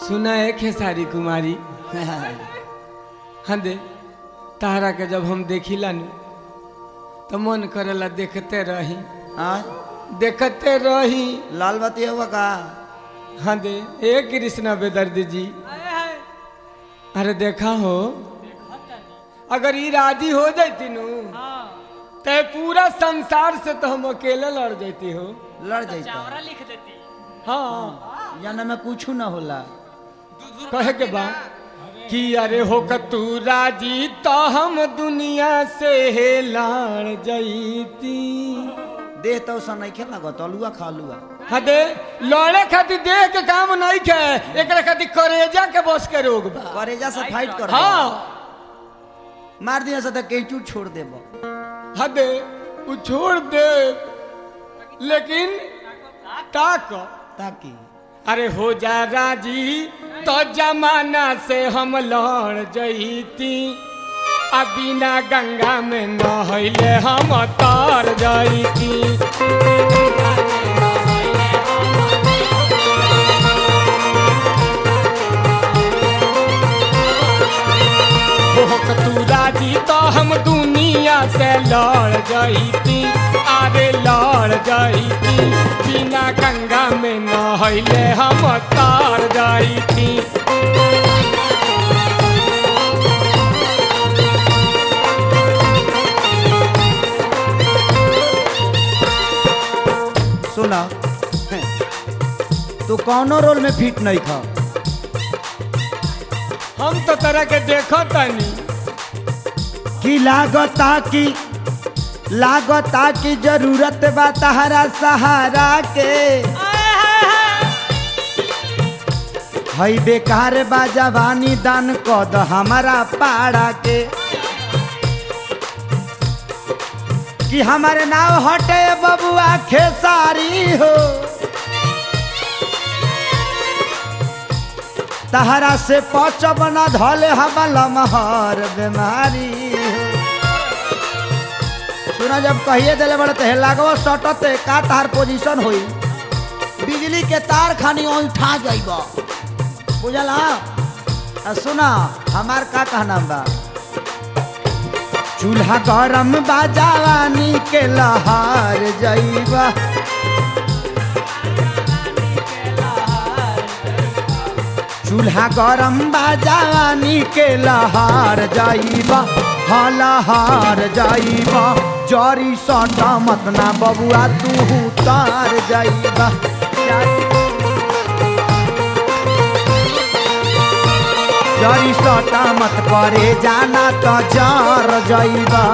सुना है खेसारी कुमारी। हाँ दे तारा के जब हम देखिला नु तो मन करेला देखते रही। हाँ देखते रही। लाल बत्ती हुआ का। हाँ दे ए कृष्णा बेदर्दी जी। अरे देखा हो अगर ये राजी हो जाती नु ते पूरा संसार से तो हम अकेले लड़ जाती हो। लड़ जाता लिख देती। हाँ या में कुछ ना होला। कहे के बा कि अरे हो तू राजी तो हम दुनिया से हे लड़ जाती। देह तो सन नहीं खेलना गो तलुआ खा लुआ। हाँ दे लड़े खातिर देह के काम नहीं खे एक खातिर करेजा के बस के रोग बा। करेजा से फाइट कर। हाँ मार दिया से तो केचू छोड़ देबो। हाँ दे वो छोड़ दे लेकिन ताक ताकि अरे हो जा राजी तो जमाना से हम लड़ जईती। आ बिना गंगा में नहैले हम तर जईती। तू राजी तो हम दुनिया से लड़ जईती। अरे लड़ जईती बिना गंगा में नहैले हम तर जईती। सुना तू कौनो रोल में फिट नहीं था। हम तो तरह के देखो तनी कि लागता की जरूरत बा तहरा सहारा के। हई बेकार बा जवानी दान कद हमारा पाड़ा के। कि हमारे नाव हटे बबुआ खेसारी हो। तहरा से पच बना धले हमारा महर बीमारी। सुना जब कहिए दिले बड़े तो लागो सटते का तार पोजीशन होई। बिजली के तार खानी उठा जाइबा बुझला। सुना हमार का कहना बा। चूल्हा गरम बा जवानी के लहार जाइबा। चूल्हा गरम बा जवानी के लहार जाइबा। हाँ लहार जाइबा जरी सटा मत ना बबुआ तू तार जाइबा। जरी सटा मत परे जाना तो जार जाइबा।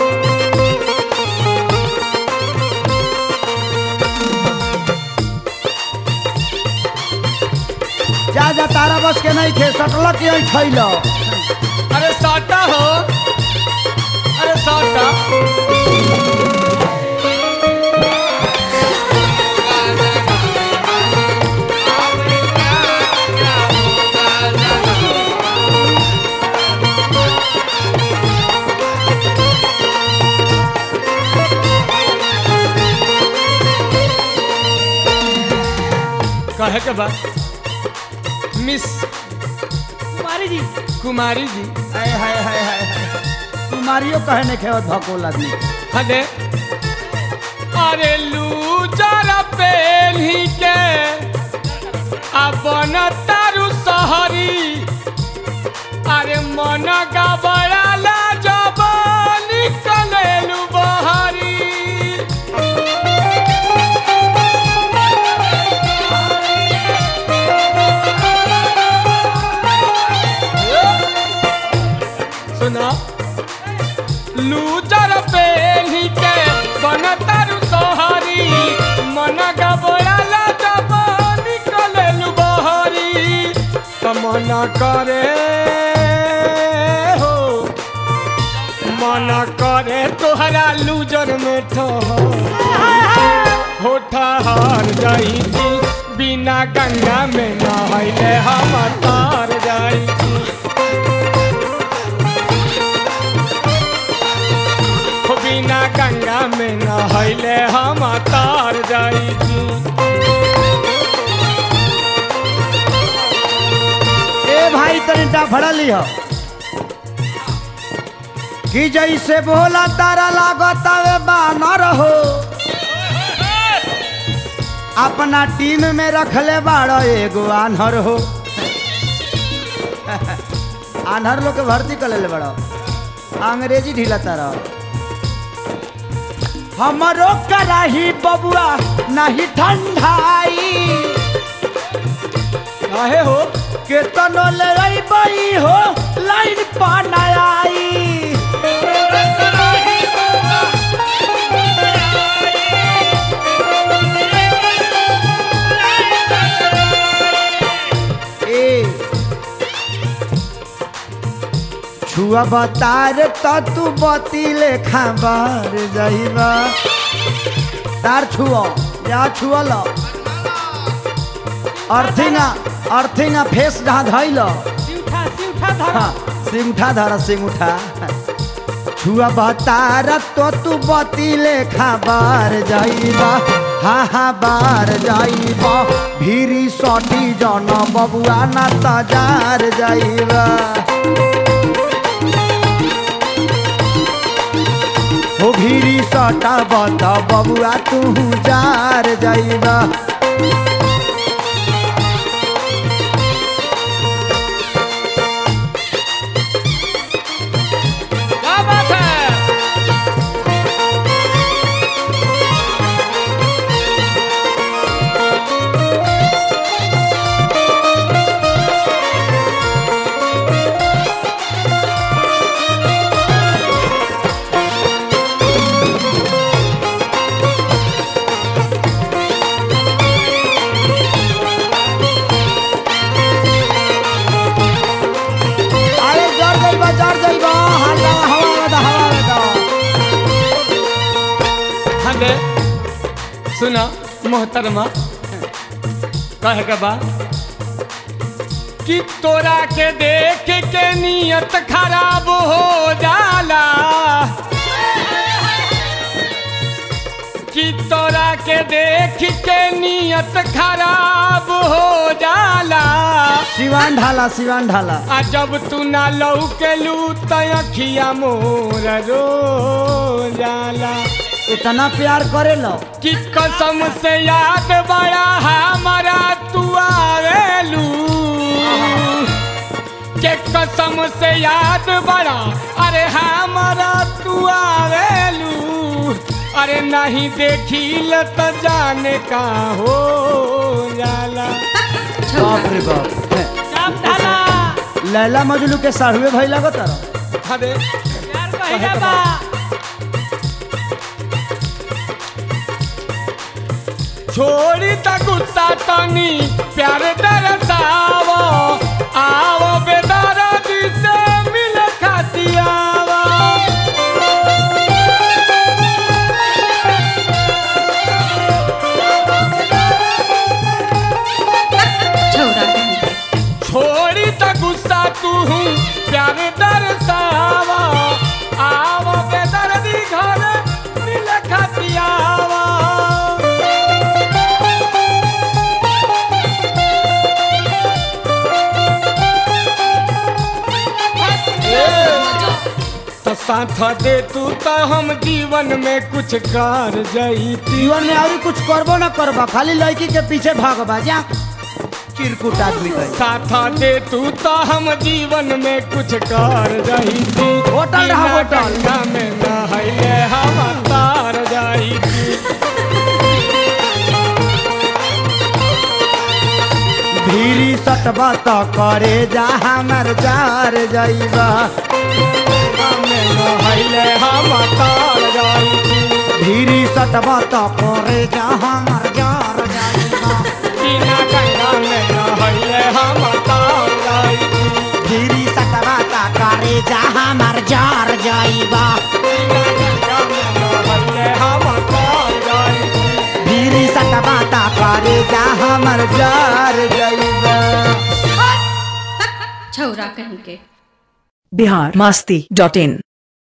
जा जा तारा बस के नहीं खे सटल के खैल। अरे साटा हो अरे साटा कहे के बाद मिस कुमारी जी हाय हाय हाय हाय कुमारियों कहने के भकोला दी। हदे अरे लूजर पेली के अपन तारू सहरी। अरे मन गबड़ाला जब निकलेलू बहरी। सुना लूजर पेली के बनतारू सोहरी। मन गबड़ाला जब निकलेलू बहरी। तो मन करे हो मन करे तोहरा लूजर में हो ठहर जाईती। बिना गंगा में नहैले हम तर जाईती। बिना गंगा में नहैले हम तर जाईती। तनी डाफड़ा ली हो कि जैसे बोला तारा लागत वे बानर हो अपना टीम में रखले बाड़ो एगो आन्हर हो आन्हर लोग के भर्ती कर ले बड़ो अंग्रेजी ढीला तारा हमरो कराही बबुआ नहीं ठंडाई काहे हो केतनो ले अइबई हो लाइन पाना आई छुआ बतार तो तू बतीले खबर जाइबा तार छुओ या छुआ लो अर्थिंगा फेस जहाँ धइल सिंगूठा धर सिंगूठा छुआ बतार तो तू बतीले खबर जाइबा हाँ बार जाइबा भीरी सटी जन बबुआ ना तजार जाइबा हो भीरी सटा बता बबुआ तू जार जाइबा क्या बात है सुना मोहतरमा कहे के बा कि तोरा के देख के नियत खराब हो जाला कि तोरा के देख के नियत खराब हो जाला सिवान ढाला आ जब तू ना लौकेलू त अखिया मोर रो जाला इतना प्यार करे लो कि कसम से याद बड़ा हमारा तू आवेलू के कसम से याद बड़ा अरे हमारा तू आवेलू अरे नहीं देखिल तो जाने का हो जाला बाप रे बाप लैला मजनू के साढ़ुए भाई लगत अरे यार कहिला बा छोड़ी त गुस्सा तनी प्यार दरसावो आओ बेदर्दी से मिल खाती आवो छोड़ी त गुस्सा तू प्यार दरसावो आओ बेदर्दी घर मिल खाती आवो साथ दे तू तो हम जीवन में कुछ कर जाई जीवन में और कुछ करबो ना करबा खाली लड़की के पीछे भागबा जा चिरकुट आदमी कहे साथ दे तू तो हम जीवन में कुछ कर जाई होटल रहा होटल में नहाइले हम तार जाई भीरी सटबा तो करे जा हमर जार जाइबा नहाइले हम तार जाई भीरी सटबा तो करे जा हमर जार जाइबा बिना गंगा में नहाइले हम तार जाई भीरी सटबा तो करे जा हमर जार जाइबा बिना गंगा में नहाइले हम तार जाई भीरी सटबा तो करे जा हमर जार जाइबा छौरा कहीं के biharmasti.in